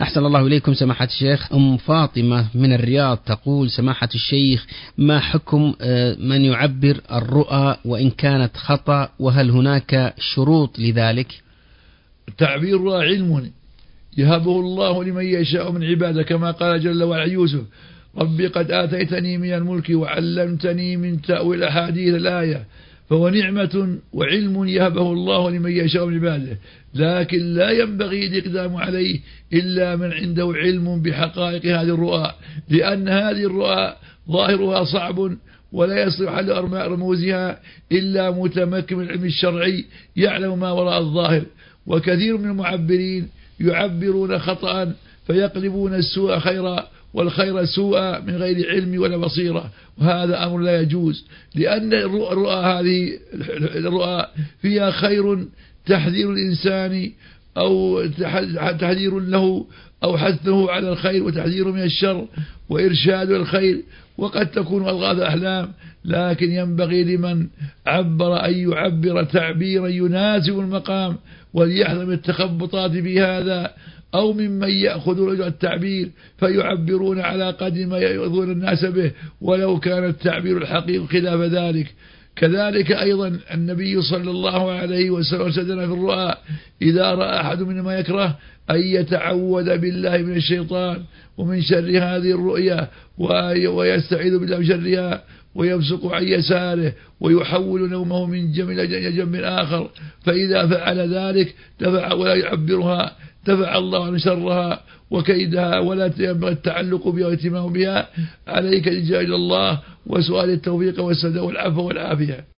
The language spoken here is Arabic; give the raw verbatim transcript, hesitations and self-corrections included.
أحسن الله إليكم سماحة الشيخ. أم فاطمة من الرياض تقول: سماحة الشيخ، ما حكم من يعبر الرؤى وإن كانت خطأ، وهل هناك شروط لذلك؟ تعبير الرؤى علم يهبه الله لمن يشاء من عباده، كما قال جل وعلا يوسف: ربي قد آتيتني من الملك وعلمتني من تأويل الأحاديث الآية. فهو نعمة وعلم يهبه الله لمن يشاء من عباده، لكن لا ينبغي الإقدام عليه إلا من عنده علم بحقائق هذه الرؤى، لأن هذه الرؤى ظاهرها صعب ولا يصلح حل رموزها إلا متمكن من العلم الشرعي يعلم ما وراء الظاهر. وكثير من المعبرين يعبرون خطأ فيقلبون السوء خيرا والخير سوءا من غير علم ولا بصيرة، وهذا أمر لا يجوز، لأن الرؤى هذه الرؤى فيها خير تحذير الإنسان أو تحذير له أو حثه على الخير وتحذيره من الشر وإرشاد الخير، وقد تكون ألغاث أحلام، لكن ينبغي لمن عبر أن يعبر تعبيرا يناسب المقام، وليحذر من التخبطات بهذا أو ممن يأخذ التعبير فيعبرون على قدر ما يؤذون الناس به، ولو كان التعبير الحقيقي خلاف ذلك. كذلك أيضا النبي صلى الله عليه وسلم سدنا في الرؤى: إذا رأى أحد من ما يكره أن يتعوذ بالله من الشيطان ومن شر هذه الرؤيا، ويستعيذ بالله من شرها، ويبصق عن يساره ويحول نومه من جنب إلى جنب آخر، فإذا فعل ذلك دفع ولا يعبرها دفع الله عن شرها وكيدها، ولا ينبغي التعلق بها واهتمام بها. عليك الجاء إلى الله وسؤال التوفيق والسداد والعفو والعافية.